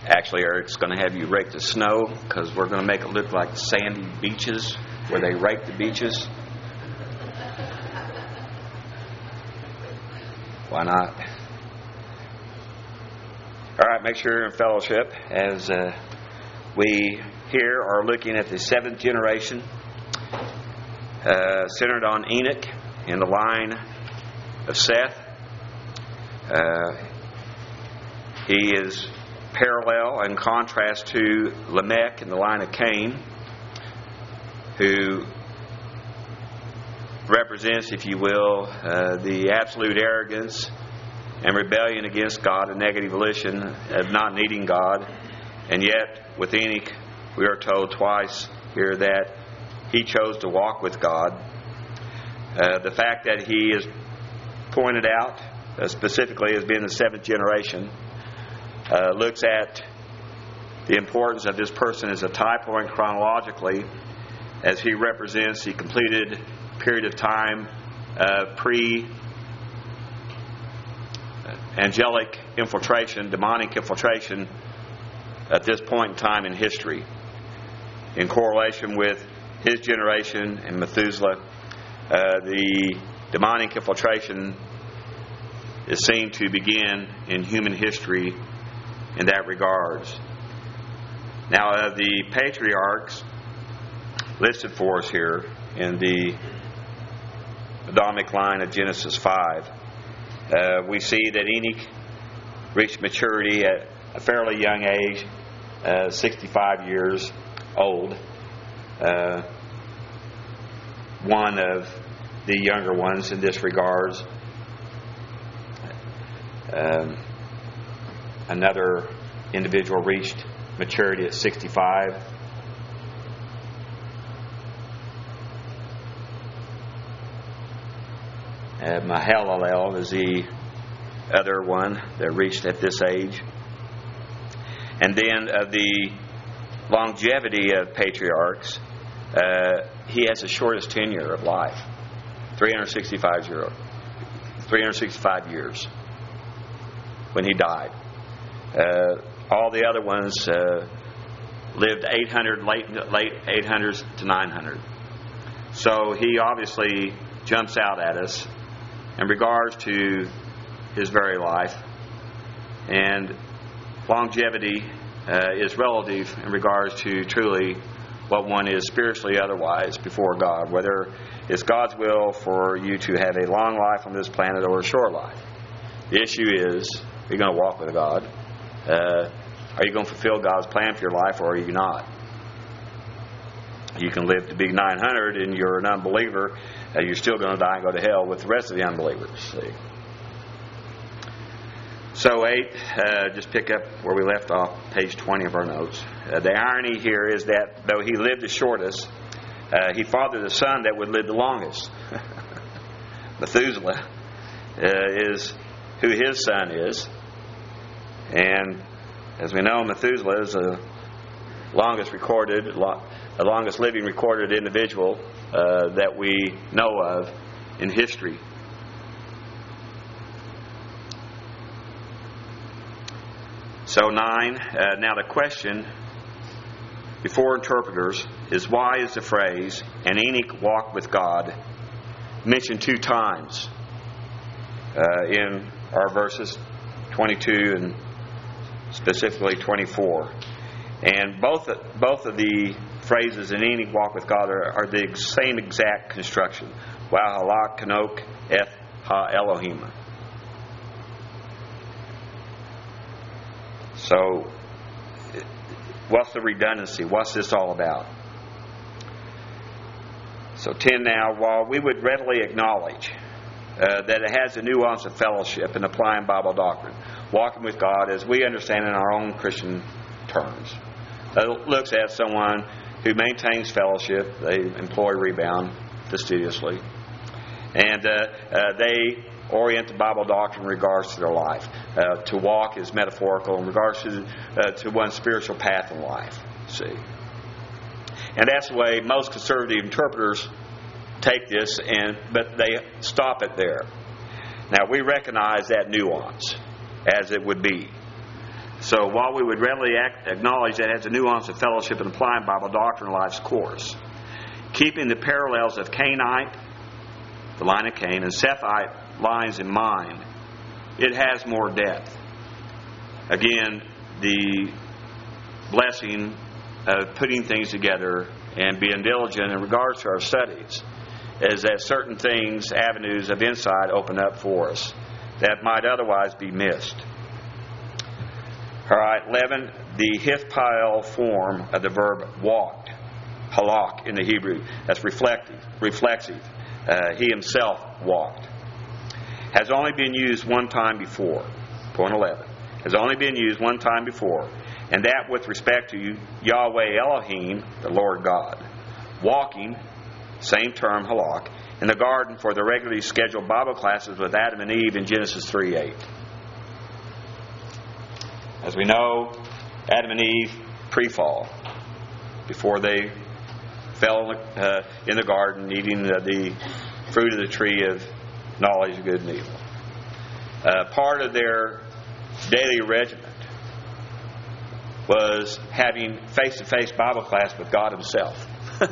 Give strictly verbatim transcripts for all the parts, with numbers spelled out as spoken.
Actually, Eric's going to have you rake the snow because we're going to make it look like sandy beaches where they rake the beaches. Why not? All right, make sure you're in fellowship as uh, we here are looking at the seventh generation, uh, centered on Enoch in the line of Seth. Uh, he is parallel and contrast to Lamech in the line of Cain, who represents, if you will, uh, the absolute arrogance and rebellion against God, a negative volition of not needing God. And yet, with Enoch, we are told twice here that he chose to walk with God. Uh, the fact that he is pointed out uh, specifically as being the seventh generation Uh, looks at the importance of this person as a tie point chronologically, as he represents the completed period of time of pre-angelic infiltration, demonic infiltration at this point in time in history. In correlation with his generation and Methuselah, uh, the demonic infiltration is seen to begin in human history in that regards. Now, of the patriarchs listed for us here in the Adamic line of Genesis five, uh, we see that Enoch reached maturity at a fairly young age, uh, sixty-five years old. Uh, one of the younger ones in this regards. Um, Another individual reached maturity at sixty-five. Uh, Mahalalel is the other one that reached at this age. And then of the longevity of patriarchs, uh, he has the shortest tenure of life, three hundred sixty-five years when he died. Uh, all the other ones uh, lived eight hundred, late late eight hundreds to nine hundred. So he obviously jumps out at us in regards to his very life. And longevity uh, is relative in regards to truly what one is spiritually otherwise before God, whether it's God's will for you to have a long life on this planet or a short life. The issue is, are you going to walk with God? Uh, are you going to fulfill God's plan for your life, or are you not? You can live to be nine hundred and you're an unbeliever, and you're still going to die and go to hell with the rest of the unbelievers. See? So eight, uh, just pick up where we left off, page twenty of our notes. Uh, the irony here is that though he lived the shortest, uh, he fathered a son that would live the longest. Methuselah uh, is who his son is. And as we know, Methuselah is the longest recorded, the longest living recorded individual uh, that we know of in history. So nine, uh, now the question before interpreters is, why is the phrase, and Enoch walked with God, mentioned two times uh, in our verses twenty-two and specifically twenty-four. And both both of the phrases in Enoch walk with God are, are the same exact construction. Wahalak kanok eth ha Elohim. So, what's the redundancy? What's this all about? So ten now, while we would readily acknowledge uh, that it has a nuance of fellowship in applying Bible doctrine, walking with God as we understand in our own Christian terms. It looks at someone who maintains fellowship. They employ rebound fastidiously. And uh, uh, they orient the Bible doctrine in regards to their life. Uh, to walk is metaphorical in regards to, uh, to one's spiritual path in life. See? And that's the way most conservative interpreters take this, and but they stop it there. Now, we recognize that nuance as it would be. So while we would readily act, acknowledge that it has a nuance of fellowship and applying Bible doctrine in life's course, keeping the parallels of Cainite, the line of Cain, and Sethite lines in mind, it has more depth. Again, the blessing of putting things together and being diligent in regards to our studies is that certain things, avenues of insight open up for us that might otherwise be missed. All right, eleven, the hithpael form of the verb walked, halak in the Hebrew, that's reflective, reflexive. Uh, he himself walked. Has only been used one time before. Point eleven. Has only been used one time before, and that with respect to Yahweh Elohim, the Lord God. Walking, same term, halak, in the garden for the regularly scheduled Bible classes with Adam and Eve in Genesis three eight. As we know, Adam and Eve pre-fall, before they fell uh, in the garden eating the, the fruit of the tree of knowledge of good and evil. Uh, part of their daily regiment was having face-to-face Bible class with God Himself.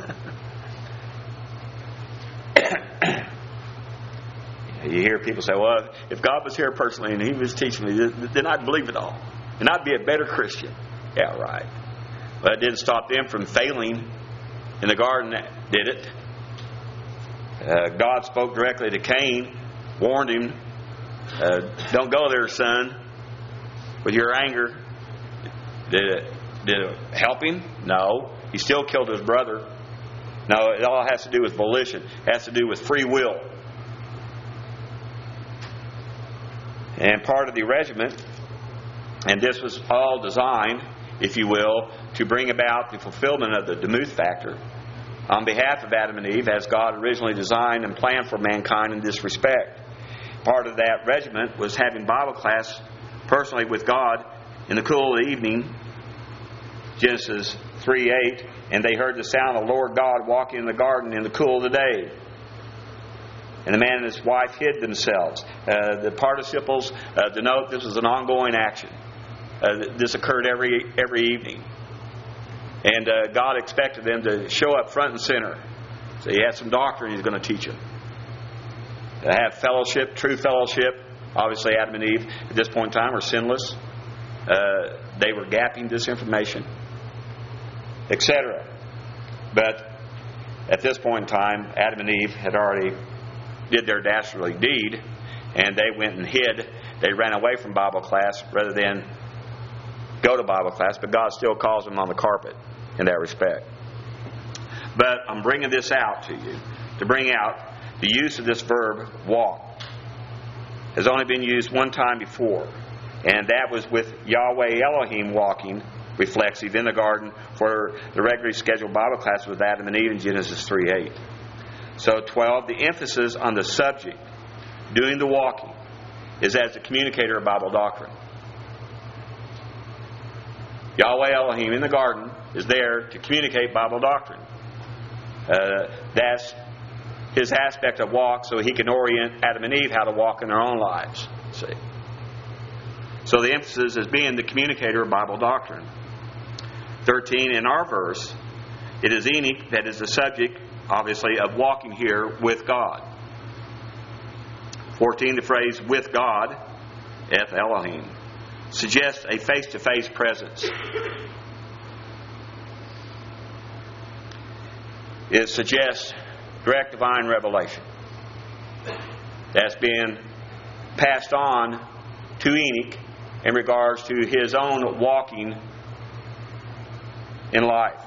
You hear people say, well, if God was here personally and He was teaching me, then I'd believe it all. And I'd be a better Christian. Yeah, right. But it didn't stop them from failing in the garden, did it? Uh, God spoke directly to Cain, warned him, uh, don't go there, son, with your anger. Did it, did it help him? No. He still killed his brother. No, it all has to do with volition. It has to do with free will. And part of the regiment, and this was all designed, if you will, to bring about the fulfillment of the Demuth factor on behalf of Adam and Eve, as God originally designed and planned for mankind in this respect. Part of that regiment was having Bible class personally with God in the cool of the evening, Genesis three eight, and they heard the sound of the Lord God walking in the garden in the cool of the day. And the man and his wife hid themselves. Uh, the participles uh, denote this was an ongoing action. Uh, this occurred every every evening. And uh, God expected them to show up front and center. So He had some doctrine He's going to teach them. To have fellowship, true fellowship. Obviously Adam and Eve at this point in time were sinless. Uh, they were gapping this information, et cetera. But at this point in time, Adam and Eve had already did their dastardly deed, and they went and hid. They ran away from Bible class rather than go to Bible class, but God still calls them on the carpet in that respect. But I'm bringing this out to you to bring out the use of this verb walk. Has only been used one time before, and that was with Yahweh Elohim walking, reflexive, in the garden for the regularly scheduled Bible class with Adam and Eve in Genesis three eight. So twelve, the emphasis on the subject, doing the walking, is as a communicator of Bible doctrine. Yahweh Elohim in the garden is there to communicate Bible doctrine. Uh, that's His aspect of walk, so He can orient Adam and Eve how to walk in their own lives. See? So the emphasis is being the communicator of Bible doctrine. thirteen, in our verse, it is Enoch that is the subject, obviously, of walking here with God. fourteen, the phrase with God, Eth Elohim, suggests a face-to-face presence. It suggests direct divine revelation that's been passed on to Enoch in regards to his own walking in life.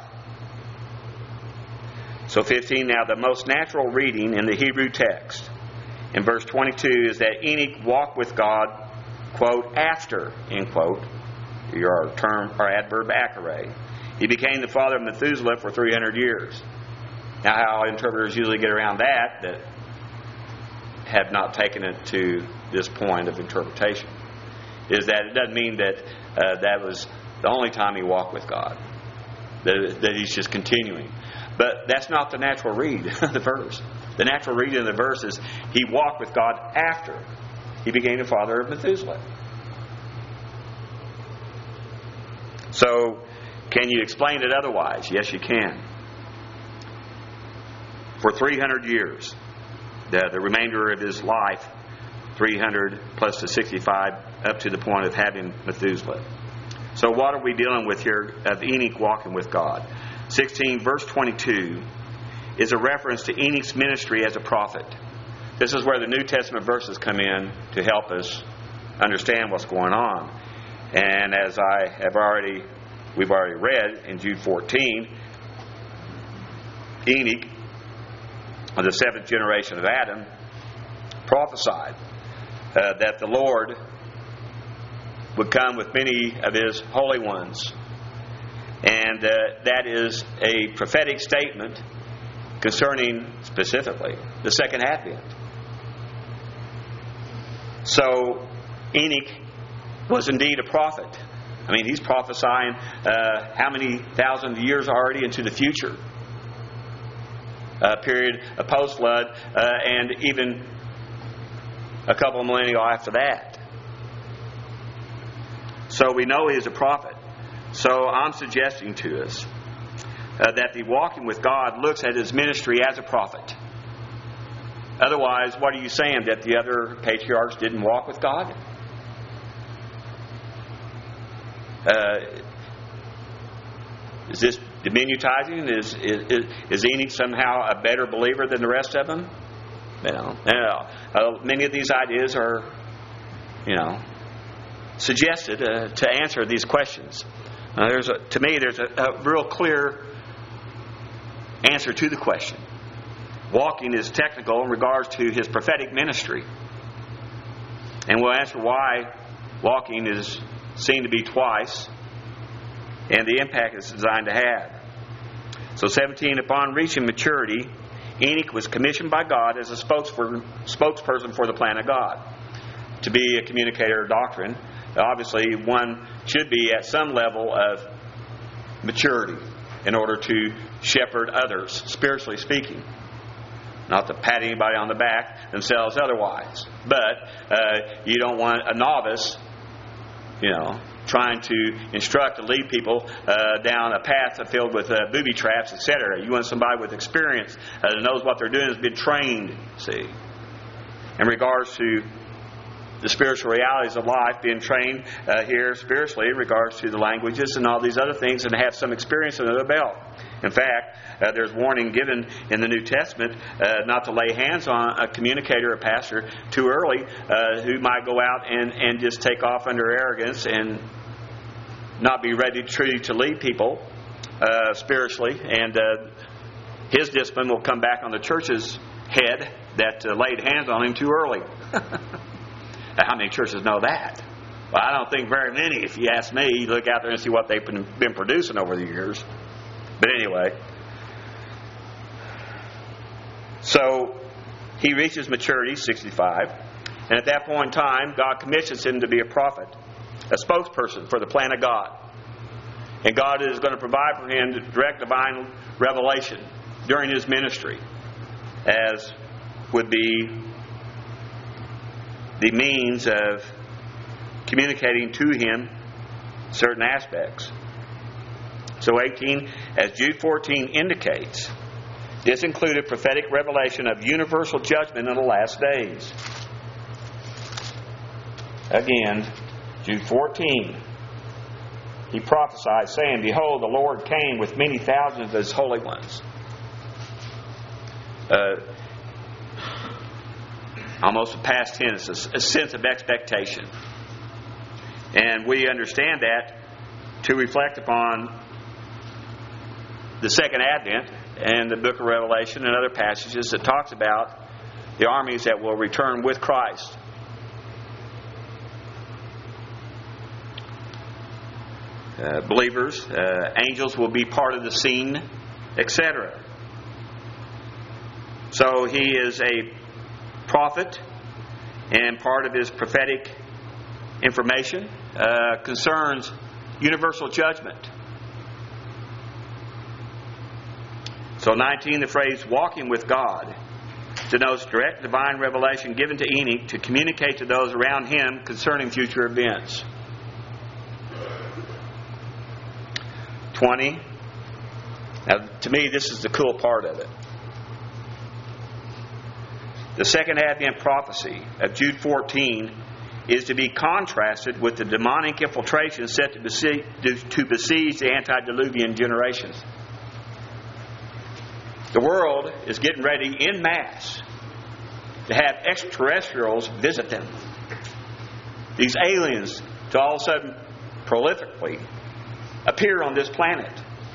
So fifteen, now the most natural reading in the Hebrew text in verse twenty-two is that Enoch walked with God, quote, after, end quote, your term or adverb achare. He became the father of Methuselah for three hundred years. Now, how interpreters usually get around that, that have not taken it to this point of interpretation, is that it doesn't mean that uh, that was the only time he walked with God, that, that he's just continuing. But that's not the natural read of the verse. The natural read of the verse is he walked with God after he became the father of Methuselah. So, can you explain it otherwise? Yes, you can. For three hundred years, the, the remainder of his life, three hundred plus the sixty-five, up to the point of having Methuselah. So what are we dealing with here of Enoch walking with God? sixteen, verse twenty-two, is a reference to Enoch's ministry as a prophet. This is where the New Testament verses come in to help us understand what's going on. And as I have already, we've already read in Jude fourteen, Enoch, of the seventh generation of Adam, prophesied uh, that the Lord would come with many of His holy ones. And uh, that is a prophetic statement concerning, specifically, the second advent. So, Enoch was indeed a prophet. I mean, he's prophesying uh, how many thousand years already into the future. A period of post-flood, uh, and even a couple of millennia after that. So we know he is a prophet. So I'm suggesting to us uh, that the walking with God looks at his ministry as a prophet. Otherwise, what are you saying? That the other patriarchs didn't walk with God? Uh, is this diminutizing? Is, is, is Enoch somehow a better believer than the rest of them? No. no. Uh, many of these ideas are, you know, suggested uh, to answer these questions. Uh, there's a, to me, there's a, a real clear answer to the question. Walking is technical in regards to his prophetic ministry. And we'll answer why walking is seen to be twice and the impact it's designed to have. So seventeen, upon reaching maturity, Enoch was commissioned by God as a spokesperson, spokesperson for the plan of God. To be a communicator of doctrine, obviously one should be at some level of maturity in order to shepherd others, spiritually speaking. Not to pat anybody on the back themselves otherwise. But uh, you don't want a novice, you know, trying to instruct and lead people uh, down a path filled with uh, booby traps, et cetera. You want somebody with experience uh, that knows what they're doing, has been trained, see. In regards to the spiritual realities of life, being trained uh, here spiritually in regards to the languages and all these other things, and have some experience under their belt. In fact, uh, there's warning given in the New Testament uh, not to lay hands on a communicator or pastor too early uh, who might go out and, and just take off under arrogance and not be ready truly to lead people uh, spiritually. And uh, his discipline will come back on the church's head that uh, laid hands on him too early. How many churches know that? Well, I don't think very many. If you ask me, you look out there and see what they've been, been producing over the years. But anyway, so he reaches maturity, sixty-five, and at that point in time, God commissions him to be a prophet, a spokesperson for the plan of God. And God is going to provide for him direct divine revelation during his ministry, as would be the means of communicating to him certain aspects. So eighteen, as Jude fourteen indicates, this included prophetic revelation of universal judgment in the last days. Again, Jude fourteen, he prophesied, saying, "Behold, the Lord came with many thousands of His holy ones." Uh, almost a past tense, a, a sense of expectation. And we understand that to reflect upon the second advent and the book of Revelation and other passages that talks about the armies that will return with Christ. Uh, believers, uh, angels will be part of the scene, et cetera. So he is a prophet, and part of his prophetic information uh, concerns universal judgment. So nineteen, the phrase "walking with God" denotes direct divine revelation given to Enoch to communicate to those around him concerning future events. twenty. Now, to me, this is the cool part of it. The second Advent prophecy of Jude fourteen is to be contrasted with the demonic infiltration set to besiege, to besiege the antediluvian generations. The world is getting ready en masse to have extraterrestrials visit them. These aliens to all of a sudden prolifically appear on this planet.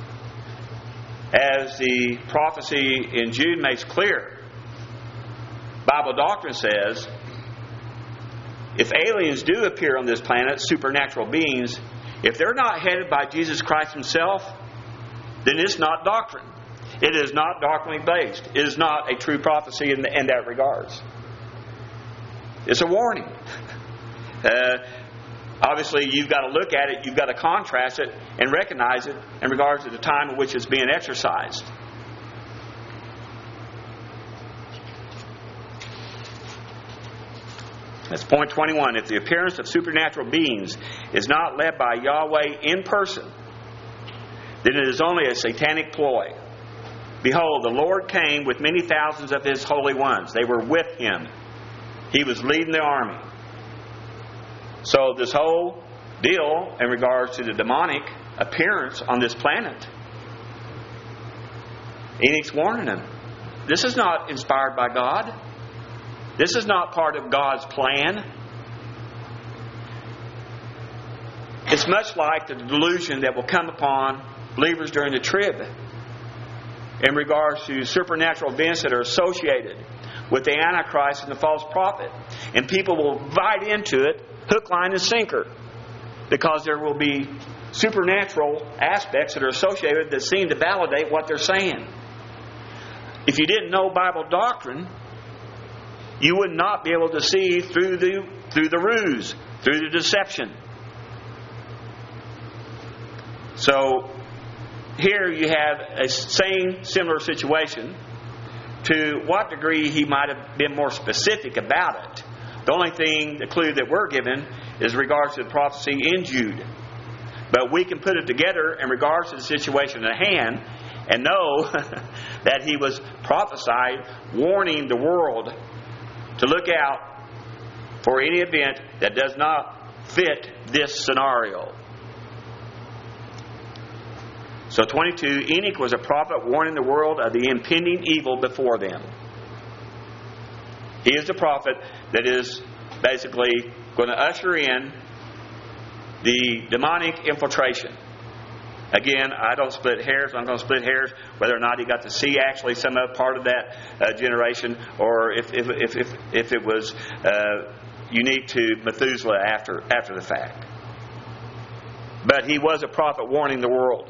As the prophecy in Jude makes clear, Bible doctrine says, if aliens do appear on this planet, supernatural beings, if they're not headed by Jesus Christ Himself, then it's not doctrine. It is not doctrinally based. It is not a true prophecy in, the, in that regards. It's a warning. Uh, obviously, you've got to look at it, you've got to contrast it, and recognize it in regards to the time in which it's being exercised. That's point twenty-one. If the appearance of supernatural beings is not led by Yahweh in person, then it is only a satanic ploy. Behold, the Lord came with many thousands of His holy ones. They were with Him. He was leading the army. So this whole deal in regards to the demonic appearance on this planet, Enoch's warning them. This is not inspired by God. This is not part of God's plan. It's much like the delusion that will come upon believers during the trib in regards to supernatural events that are associated with the Antichrist and the false prophet. And people will bite into it hook, line, and sinker because there will be supernatural aspects that are associated that seem to validate what they're saying. If you didn't know Bible doctrine, you would not be able to see through the through the ruse, through the deception. So here you have a same similar situation. To what degree he might have been more specific about it. The only thing, the clue that we're given is in regards to the prophecy in Jude. But we can put it together in regards to the situation at hand and know that he was prophesied, warning the world to look out for any event that does not fit this scenario. So twenty-two, Enoch was a prophet warning the world of the impending evil before them. He is the prophet that is basically going to usher in the demonic infiltration. Again, I don't split hairs. I'm going to split hairs whether or not he got to see actually some other part of that uh, generation, or if if if if, if it was uh, unique to Methuselah after after the fact. But he was a prophet warning the world.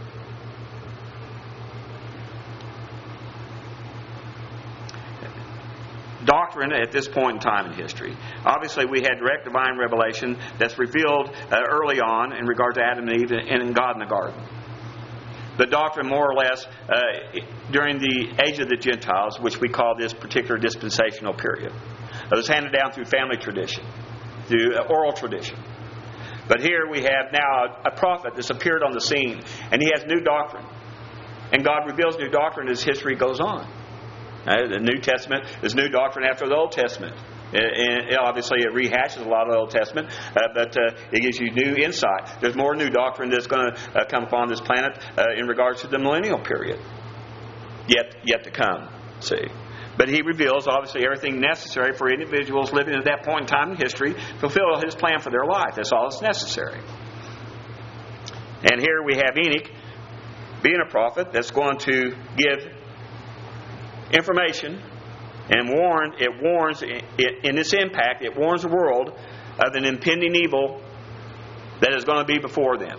Doctrine at this point in time in history. Obviously, we had direct divine revelation that's revealed uh, early on in regard to Adam and Eve and in God in the garden. The doctrine, more or less, uh, during the age of the Gentiles, which we call this particular dispensational period, it was handed down through family tradition, through oral tradition. But here we have now a prophet that's appeared on the scene, and he has new doctrine. And God reveals new doctrine as history goes on. Uh, the New Testament is new doctrine after the Old Testament. And, and obviously it rehashes a lot of the Old Testament, uh, but uh, it gives you new insight. There's more new doctrine that's going to uh, come upon this planet uh, in regards to the millennial period. Yet, yet to come. See. But he reveals, obviously, everything necessary for individuals living at that point in time in history to fulfill his plan for their life. That's all that's necessary. And here we have Enoch being a prophet that's going to give information and warn. It warns it, in its impact. It warns the world of an impending evil that is going to be before them.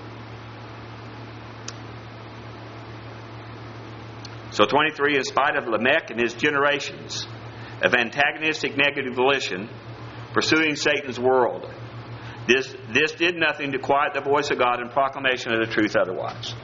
So twenty-three, in spite of Lamech and his generations of antagonistic negative volition pursuing Satan's world, this this did nothing to quiet the voice of God in proclamation of the truth otherwise.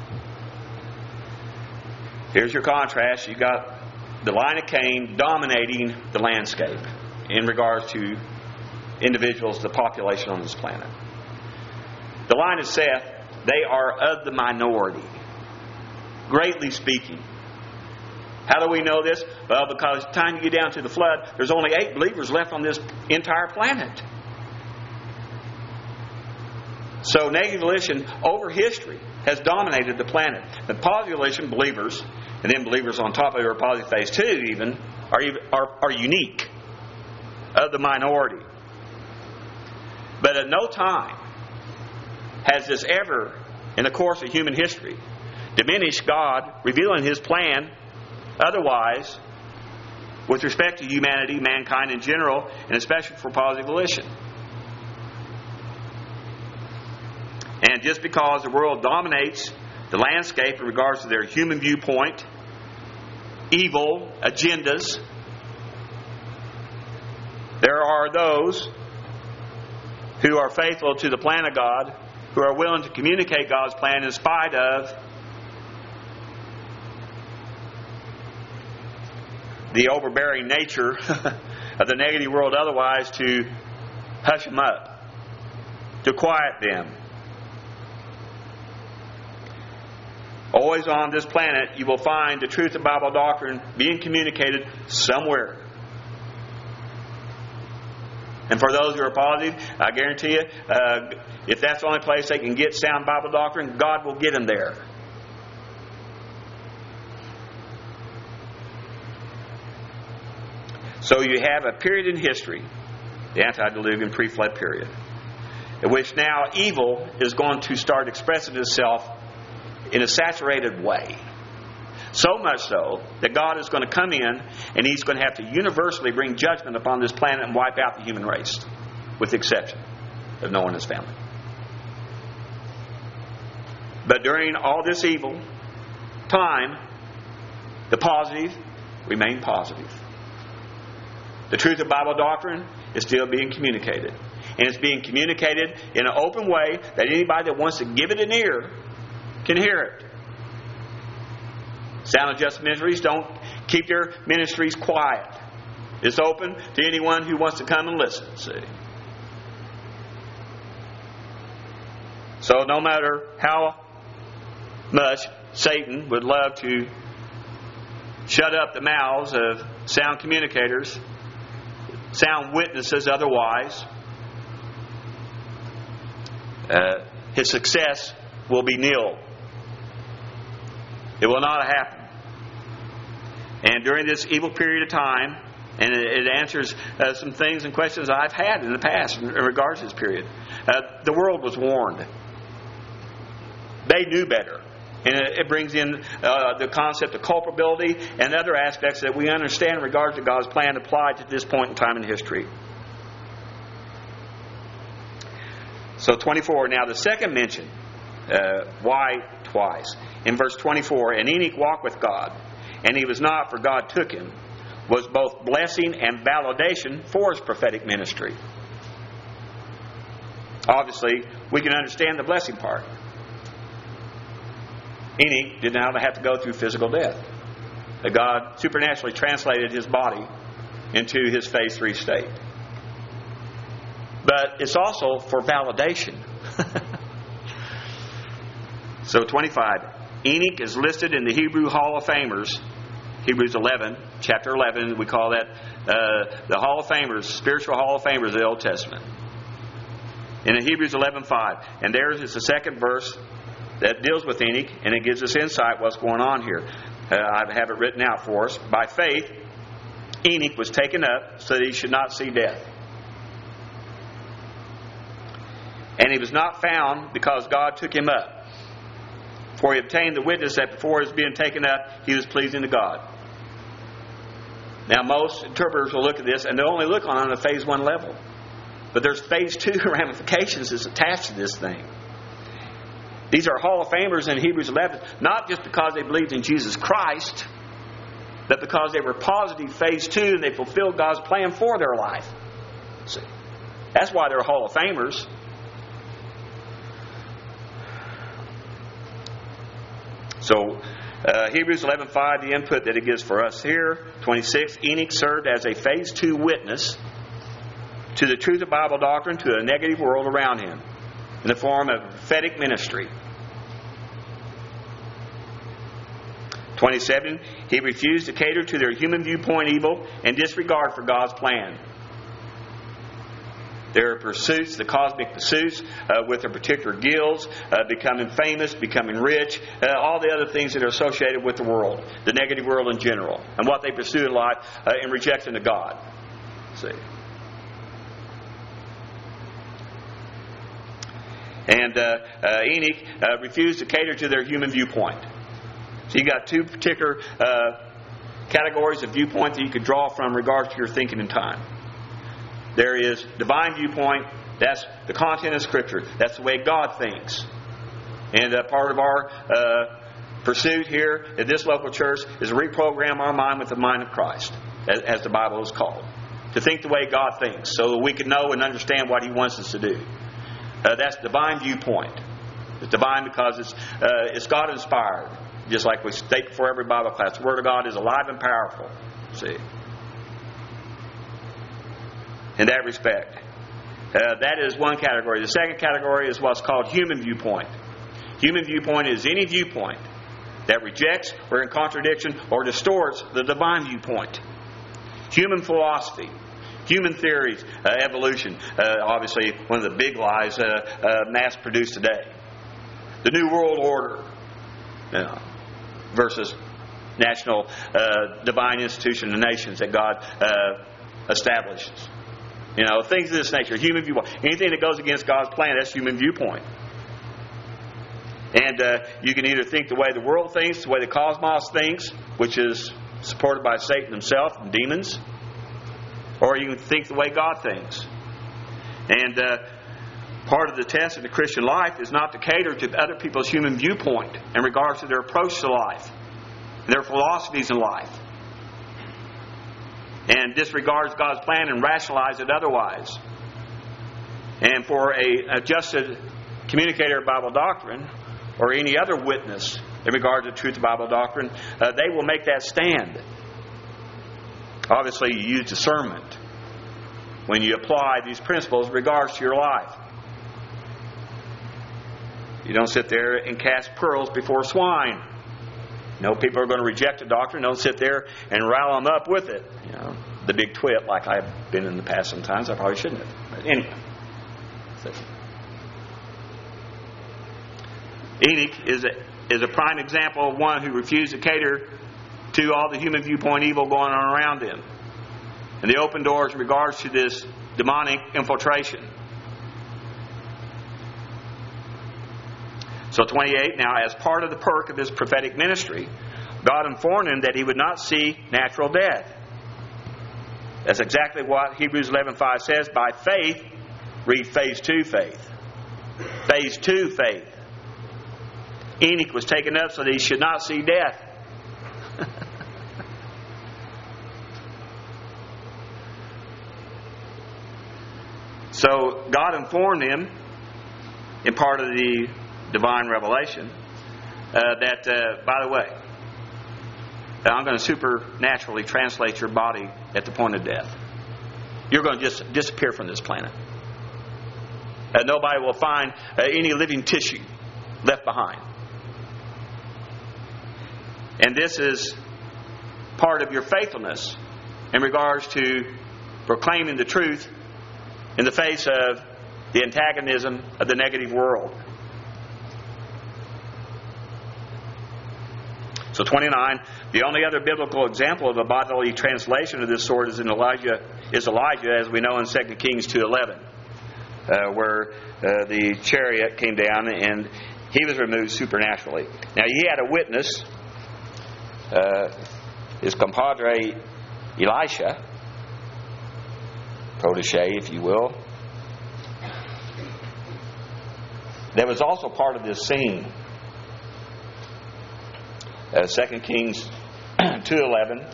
Here's your contrast. You've got the line of Cain dominating the landscape in regards to individuals, the population on this planet. The line of Seth they are of the minority. Greatly speaking. How do we know this? Well, because by the time you get down to the flood, there's only eight believers left on this entire planet. So negative volition over history has dominated the planet. The positive volition believers, and then believers on top of their positive phase two even, are, are, are unique of the minority. But at no time has this ever, in the course of human history, diminished God revealing His plan otherwise with respect to humanity, mankind in general, and especially for positive volition. And just because the world dominates the landscape in regards to their human viewpoint, evil agendas, there are those who are faithful to the plan of God, who are willing to communicate God's plan in spite of the overbearing nature of the negative world otherwise, to hush them up, to quiet them. Always on this planet, you will find the truth of Bible doctrine being communicated somewhere. And for those who are positive, I guarantee you, uh, if that's the only place they can get sound Bible doctrine, God will get them there. So you have a period in history, the antediluvian pre-flood period, in which now evil is going to start expressing itself in a saturated way. So much so that God is going to come in and He's going to have to universally bring judgment upon this planet and wipe out the human race, with the exception of Noah and his family. But during all this evil time, the positive remain positive. The truth of Bible doctrine is still being communicated. And it's being communicated in an open way that anybody that wants to give it an ear can hear it. Sound of Justice Ministries don't keep their ministries quiet. It's open to anyone who wants to come and listen. See? So no matter how much Satan would love to shut up the mouths of sound communicators, sound witnesses otherwise, uh, his success will be nil. It will not happen. And during this evil period of time, and it, it answers uh, some things and questions I've had in the past in regards to this period, uh, the world was warned. They knew better. And it, it brings in uh, the concept of culpability and other aspects that we understand in regards to God's plan applied to this point in time in history. So twenty-four. Now the second mention. Uh, why twice? In verse twenty-four, and Enoch walked with God, and he was not, for God took him, was both blessing and validation for his prophetic ministry. Obviously, we can understand the blessing part. Enoch did not have to go through physical death. That God supernaturally translated his body into his phase three state. But it's also for validation. So twenty-five, Enoch is listed in the Hebrew Hall of Famers, Hebrews eleven, chapter eleven. We call that uh, the Hall of Famers, spiritual Hall of Famers of the Old Testament. In Hebrews eleven five, and there is the second verse that deals with Enoch, and it gives us insight what's going on here. Uh, I have it written out for us. By faith, Enoch was taken up so that he should not see death. And he was not found because God took him up. For he obtained the witness that before his being taken up, he was pleasing to God. Now, most interpreters will look at this, and they'll only look on it on a phase one level. But there's phase two ramifications that's attached to this thing. These are Hall of Famers in Hebrews eleven, not just because they believed in Jesus Christ, but because they were positive phase two and they fulfilled God's plan for their life. See, that's why they're Hall of Famers. So, uh, Hebrews eleven five, the input that it gives for us here. twenty-six, Enoch served as a phase two witness to the truth of Bible doctrine to a negative world around him in the form of prophetic ministry. twenty-seven, he refused to cater to their human viewpoint evil and disregard for God's plan. Their pursuits, the cosmic pursuits, uh, with their particular guilds, uh, becoming famous, becoming rich, uh, all the other things that are associated with the world, the negative world in general, and what they pursue in life uh, in rejecting to God. See. And uh, uh, Enoch uh, refused to cater to their human viewpoint. So you got two particular uh, categories of viewpoint that you could draw from in regards to your thinking in time. There is divine viewpoint. That's the content of Scripture. That's the way God thinks. And uh, part of our uh, pursuit here at this local church is to reprogram our mind with the mind of Christ, as, as the Bible is called. To think the way God thinks, so that we can know and understand what He wants us to do. Uh, that's divine viewpoint. It's divine because it's uh, it's God inspired. Just like we state before every Bible class, the Word of God is alive and powerful. See. In that respect. Uh, that is one category. The second category is what's called human viewpoint. Human viewpoint is any viewpoint that rejects or in contradiction or distorts the divine viewpoint. Human philosophy, human theories, uh, evolution, uh, obviously one of the big lies uh, uh, mass produced today. The New World Order you know, versus national uh, divine institution of nations that God uh, establishes. You know, things of this nature, human viewpoint. Anything that goes against God's plan, that's human viewpoint. And uh, you can either think the way the world thinks, the way the cosmos thinks, which is supported by Satan himself and demons, or you can think the way God thinks. And uh, part of the test of the Christian life is not to cater to other people's human viewpoint in regards to their approach to life, their philosophies in life, and disregards God's plan and rationalize it otherwise. And for a adjusted communicator of Bible doctrine, or any other witness in regard to the truth of Bible doctrine, uh, they will make that stand. Obviously, you use discernment when you apply these principles in regards to your life. You don't sit there and cast pearls before swine. You know, people are going to reject a doctrine. Don't sit there and rile them up with it. You know, the big twit, like I've been in the past sometimes. I probably shouldn't have. But anyway. So. Enoch is a, is a prime example of one who refused to cater to all the human viewpoint evil going on around him. And the open doors in regards to this demonic infiltration. So twenty-eight, now as part of the perk of his prophetic ministry, God informed him that he would not see natural death. That's exactly what Hebrews eleven five says. By faith, read phase two faith. Phase two faith. Enoch was taken up so that he should not see death. So God informed him in part of the divine revelation uh, that, uh, by the way, that I'm going to supernaturally translate your body at the point of death. You're going to just disappear from this planet. Uh, nobody will find uh, any living tissue left behind. And this is part of your faithfulness in regards to proclaiming the truth in the face of the antagonism of the negative world. So twenty-nine, the only other biblical example of a bodily translation of this sort is in Elijah, is Elijah, as we know in Second Kings two eleven, uh, where uh, the chariot came down and he was removed supernaturally. Now he had a witness, uh, his compadre Elisha, protege, if you will, that was also part of this scene. Uh, Second Kings two eleven.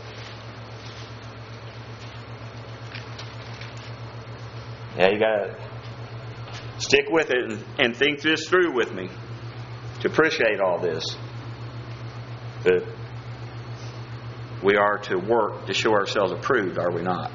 Yeah, you got to stick with it and, and think this through with me to appreciate all this. That we are to work to show ourselves approved, are we not?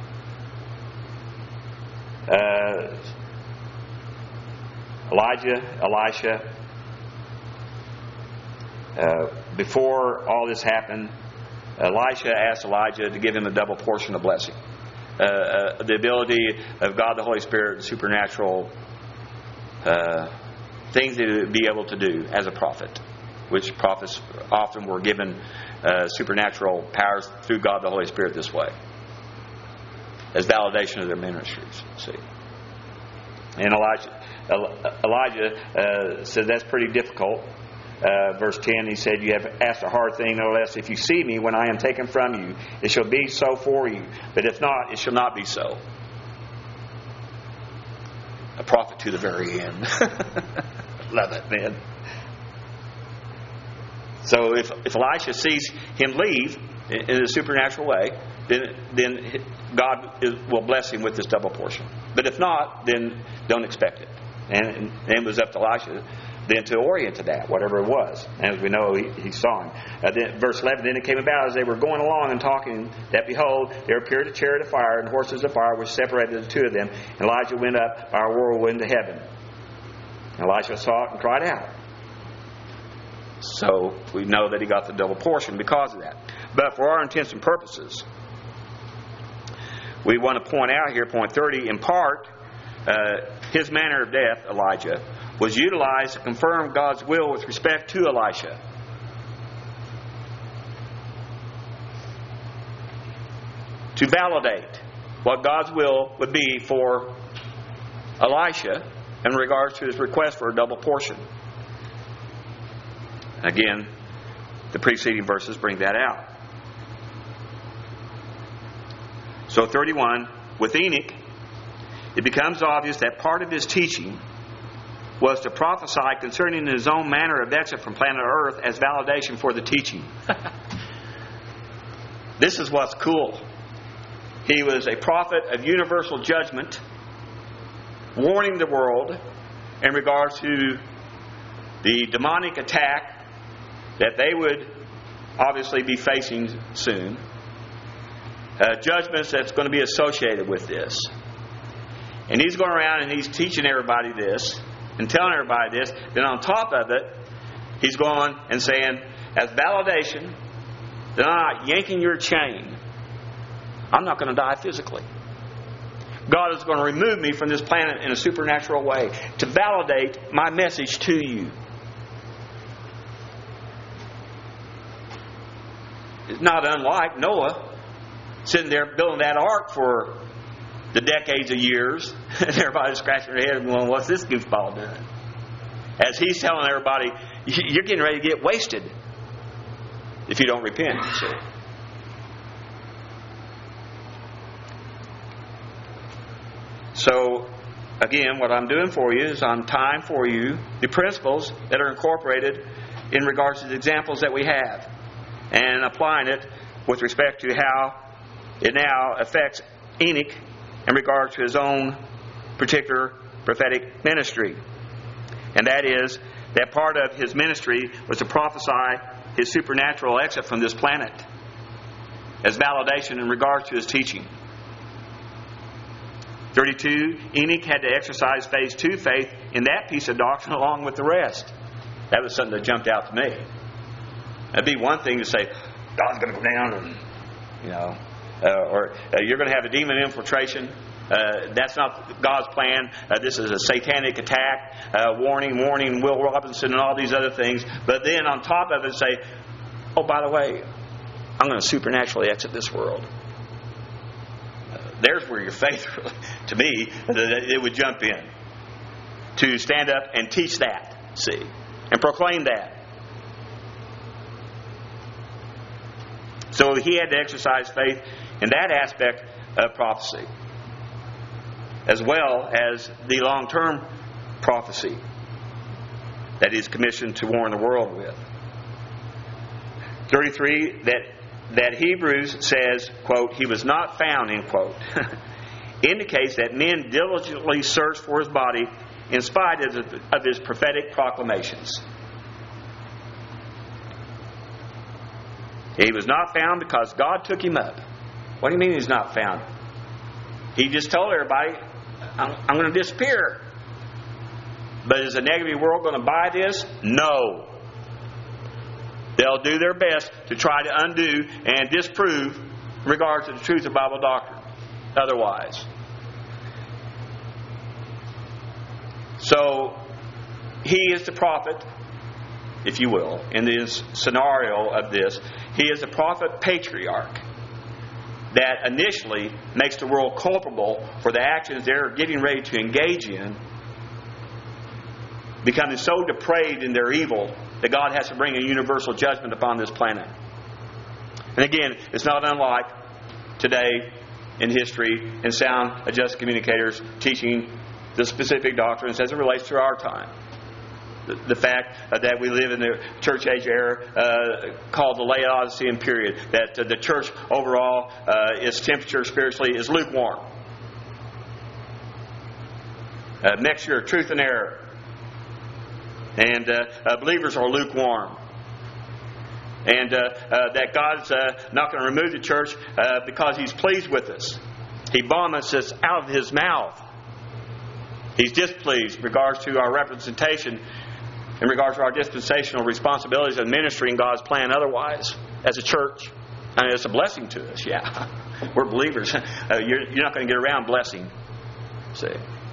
Uh, Elijah, Elisha, uh, before all this happened, Elisha asked Elijah to give him a double portion of blessing. Uh, uh, the ability of God the Holy Spirit, supernatural uh, things that he would be able to do as a prophet, which prophets often were given uh, supernatural powers through God the Holy Spirit this way, as validation of their ministries. See, and Elijah, Elijah uh, said that's pretty difficult. Uh, verse ten, he said, "You have asked a hard thing, no less. If you see me when I am taken from you, it shall be so for you. But if not, it shall not be so." A prophet to the very end. Love it, man. So if if Elisha sees him leave in a supernatural way, then then God will bless him with this double portion. But if not, then don't expect it. And, and it was up to Elisha then to orient to that, whatever it was. And as we know, he, he saw him. Uh, then, verse eleven, then it came about as they were going along and talking, that behold, there appeared a chariot of fire and horses of fire, which separated the two of them. And Elijah went up by a whirlwind to heaven. And Elisha saw it and cried out. So we know that he got the double portion because of that. But for our intents and purposes, we want to point out here, point thirty, in part, uh, his manner of death, Elijah, was utilized to confirm God's will with respect to Elisha. To validate what God's will would be for Elisha in regards to his request for a double portion. Again, the preceding verses bring that out. So thirty-one, with Enoch, it becomes obvious that part of his teaching was to prophesy concerning his own manner of exit from planet Earth as validation for the teaching. This is what's cool. He was a prophet of universal judgment, warning the world in regards to the demonic attack that they would obviously be facing soon. Uh, judgments that's going to be associated with this. And he's going around and he's teaching everybody this and telling everybody this. Then on top of it, he's going and saying, as validation, that I'm not yanking your chain. I'm not going to die physically. God is going to remove me from this planet in a supernatural way to validate my message to you. It's not unlike Noah sitting there building that ark for the decades of years, and everybody's scratching their head and going, what's this goofball doing? As he's telling everybody, you're getting ready to get wasted if you don't repent. See? So, again, what I'm doing for you is I'm tying for you the principles that are incorporated in regards to the examples that we have, and applying it with respect to how it now affects Enoch in regard to his own particular prophetic ministry. And that is that part of his ministry was to prophesy his supernatural exit from this planet as validation in regard to his teaching. thirty-two, Enoch had to exercise phase two faith in that piece of doctrine along with the rest. That was something that jumped out to me. That'd be one thing to say, God's going to go down and, you know, Uh, or uh, you're going to have a demon infiltration. Uh, that's not God's plan. Uh, this is a satanic attack. Uh, warning, warning, Will Robinson and all these other things. But then on top of it say, oh, by the way, I'm going to supernaturally exit this world. Uh, there's where your faith, to me, it would jump in. To stand up and teach that, see, and proclaim that. So he had to exercise faith in that aspect of prophecy, as well as the long-term prophecy that he's commissioned to warn the world with. thirty-three, that, that Hebrews says, quote, he was not found, end quote, indicates that men diligently searched for his body in spite of, of his prophetic proclamations. He was not found because God took him up. What do you mean he's not found? He just told everybody, I'm, I'm going to disappear. But is the negative world going to buy this? No. They'll do their best to try to undo and disprove in regards to the truth of Bible doctrine. Otherwise. So, he is the prophet, if you will, in this scenario of this. He is the prophet patriarch that initially makes the world culpable for the actions they're getting ready to engage in, becoming so depraved in their evil that God has to bring a universal judgment upon this planet. And again, it's not unlike today in history and sound, just communicators teaching the specific doctrines as it relates to our time. The, the fact uh, that we live in the church age era uh, called the Laodicean period, that uh, the church overall, uh, its temperature spiritually is lukewarm. A mixture of truth and error. And uh, uh, believers are lukewarm. And uh, uh, that God's uh, not going to remove the church uh, because He's pleased with us. He vomits us out of His mouth. He's displeased in regards to our representation, in regards to our dispensational responsibilities and ministry in God's plan otherwise, as a church. I mean, it's a blessing to us, yeah. We're believers. Uh, you're, you're not going to get around blessing. See?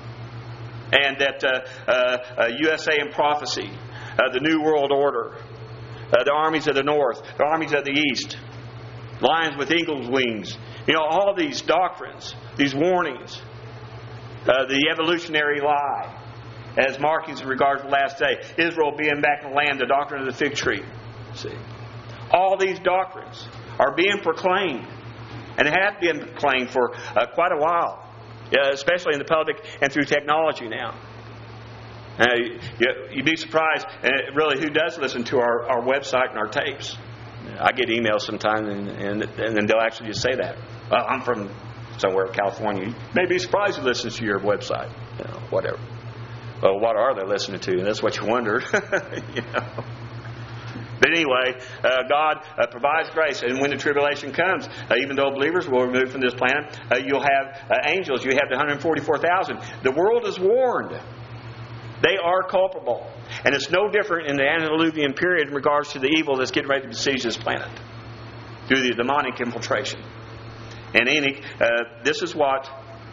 And that uh, uh, U S A and prophecy, uh, the New World Order, uh, the armies of the north, the armies of the east, lions with eagle's wings. You know, all of these doctrines, these warnings, uh, the evolutionary lie, as markings in regards to the last day, Israel being back in the land, the doctrine of the fig tree. See, all these doctrines are being proclaimed, and have been proclaimed for uh, quite a while. Yeah, especially in the public and through technology now. Uh, you, you'd be surprised, uh, really, who does listen to our, our website and our tapes. I get emails sometimes, and, and, and then they'll actually just say that. Well, I'm from somewhere in California. You may be surprised who listens to your website. You know, whatever. Well, what are they listening to? And that's what you wondered. you know. But anyway, uh, God uh, provides grace. And when the tribulation comes, uh, even though believers will remove from this planet, uh, you'll have uh, angels. You have the one hundred forty-four thousand. The world is warned. They are culpable. And it's no different in the antediluvian period in regards to the evil that's getting ready to besiege this planet through the demonic infiltration. And Enoch, uh, this is what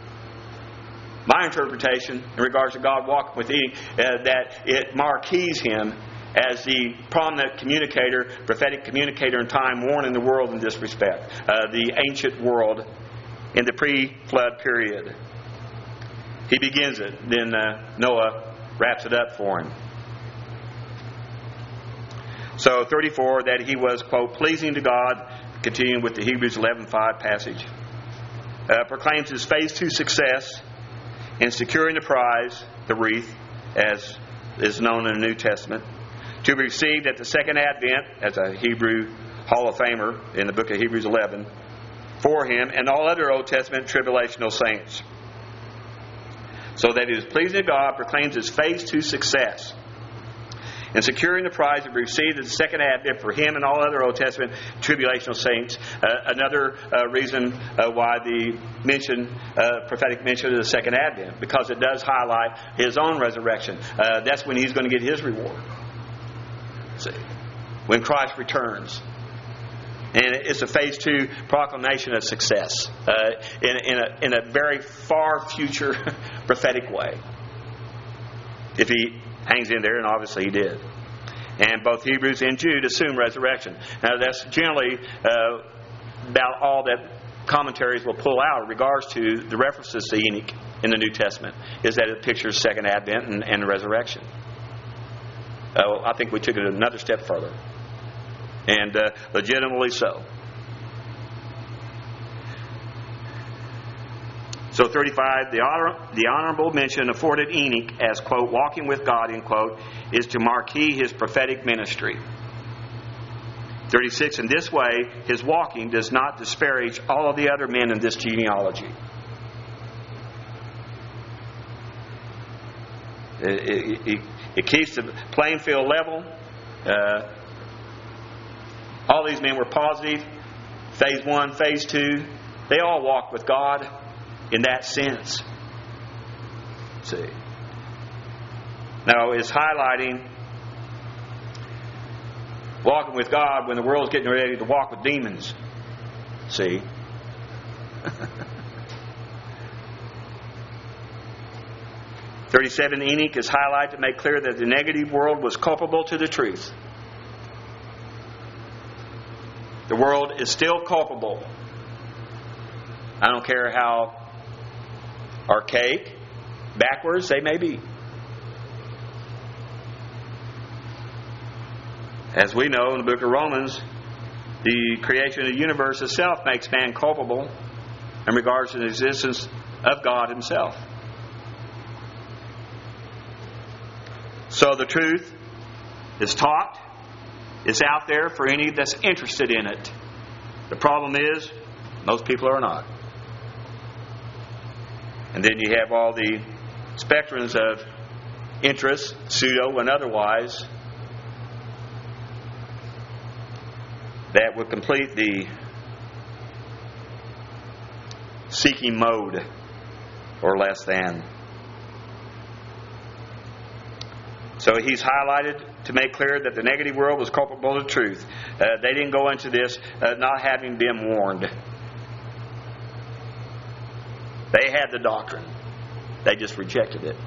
my interpretation in regards to God walking with Enoch, uh, that it marquees him as the prominent communicator, prophetic communicator in time, warning the world in this respect. Uh, the ancient world in the pre-flood period. He begins it. Then uh, Noah wraps it up for him. So thirty-four, that he was, quote, pleasing to God, continuing with the Hebrews eleven five passage, uh, proclaims his phase two success in securing the prize, the wreath, as is known in the New Testament, to be received at the second advent as a Hebrew Hall of Famer in the book of Hebrews eleven for him and all other Old Testament tribulational saints. So that he is pleasing to God, proclaims his phase two success in securing the prize to be received at the second advent for him and all other Old Testament tribulational saints. Uh, another uh, reason uh, why the mention, uh, prophetic mention of the second advent, because it does highlight his own resurrection. Uh, that's when he's going to get his reward. See, when Christ returns. And it's a phase two proclamation of success uh, in, in, a, in a very far future prophetic way. If he hangs in there, and obviously he did. And both Hebrews and Jude assume resurrection. Now that's generally uh, about all that commentaries will pull out in regards to the references to Enoch in the New Testament, is that it pictures second advent and, and the resurrection. Uh, I think we took it another step further. And uh, legitimately so. So thirty-five, the, honor, the honorable mention afforded Enoch as, quote, walking with God, end quote, is to marquee his prophetic ministry. thirty-six, in this way, his walking does not disparage all of the other men in this genealogy. It, it, it, it keeps the playing field level. Uh, all these men were positive. Phase one, phase two. They all walked with God in that sense. See. Now it's highlighting walking with God when the world's getting ready to walk with demons. See? thirty-seven, Enoch is highlighted to make clear that the negative world was culpable to the truth. The world is still culpable. I don't care how archaic, backwards they may be. As we know in the book of Romans, the creation of the universe itself makes man culpable in regards to the existence of God Himself. So the truth is taught. It's out there for any that's interested in it. The problem is, most people are not. And then you have all the spectrums of interest, pseudo and otherwise, that would complete the seeking mode, or less than. So he's highlighted to make clear that the negative world was culpable of truth. Uh, they didn't go into this uh, not having been warned. They had the doctrine. They just rejected it.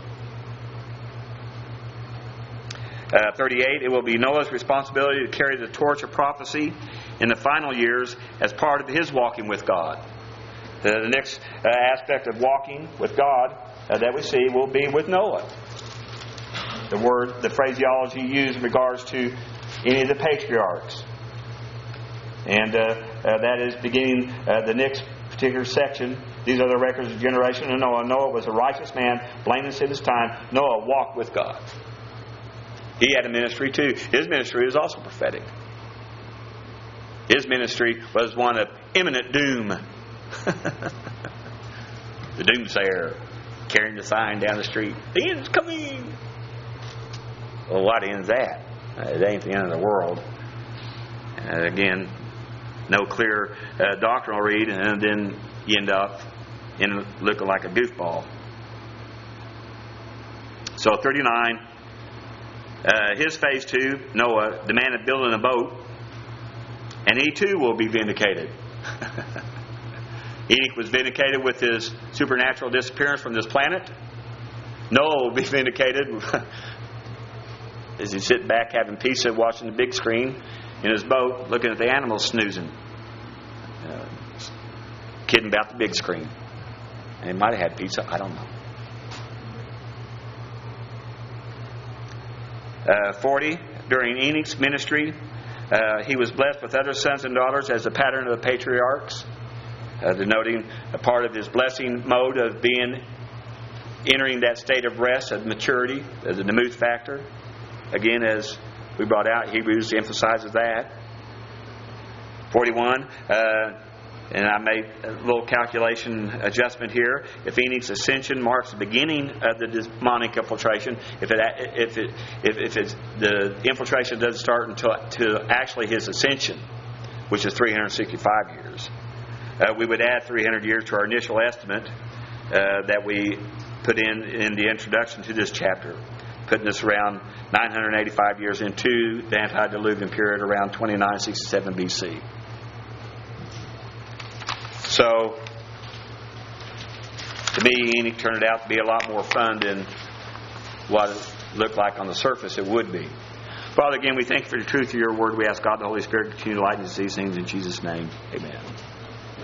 Uh, thirty-eight, it will be Noah's responsibility to carry the torch of prophecy in the final years as part of his walking with God. The, the next uh, aspect of walking with God uh, that we see will be with Noah. The word, the phraseology used in regards to any of the patriarchs. And uh, uh, that is beginning uh, the next particular section. These are the records of generation of Noah. Noah was a righteous man, blameless in his time. Noah walked with God. He had a ministry too. His ministry was also prophetic. His ministry was one of imminent doom. The doomsayer carrying the sign down the street. The end's coming. Well, what end's that? It ain't the end of the world. And again, no clear uh, doctrinal read, and then you end up in looking like a goofball. So thirty-nine, uh, his phase two, Noah, demanded building a boat, and he too will be vindicated. Enoch was vindicated with his supernatural disappearance from this planet. Noah will be vindicated as he's sitting back having pizza, watching the big screen in his boat, looking at the animals snoozing. Uh, kidding about the big screen. And he might have had pizza, I don't know. Uh, forty, during Enoch's ministry, uh, he was blessed with other sons and daughters as a pattern of the patriarchs, uh, denoting a part of his blessing mode of being entering that state of rest, of maturity, as a Nemuth factor. Again, as we brought out, Hebrews emphasizes that. forty-one, uh, and I made a little calculation adjustment here. If Enoch's ascension marks the beginning of the demonic infiltration, if it if it if, if it's, the infiltration doesn't start until to actually his ascension, which is three hundred sixty-five years, uh, we would add three hundred years to our initial estimate uh, that we put in in the introduction to this chapter, putting us around nine hundred eighty-five years into the antediluvian period, around twenty-nine sixty-seven B C. So, to me, Enoch turned out to be a lot more fun than what it looked like on the surface it would be. Father, again, we thank you for the truth of your word. We ask God the Holy Spirit to continue to lighten us these things in Jesus' name. Amen.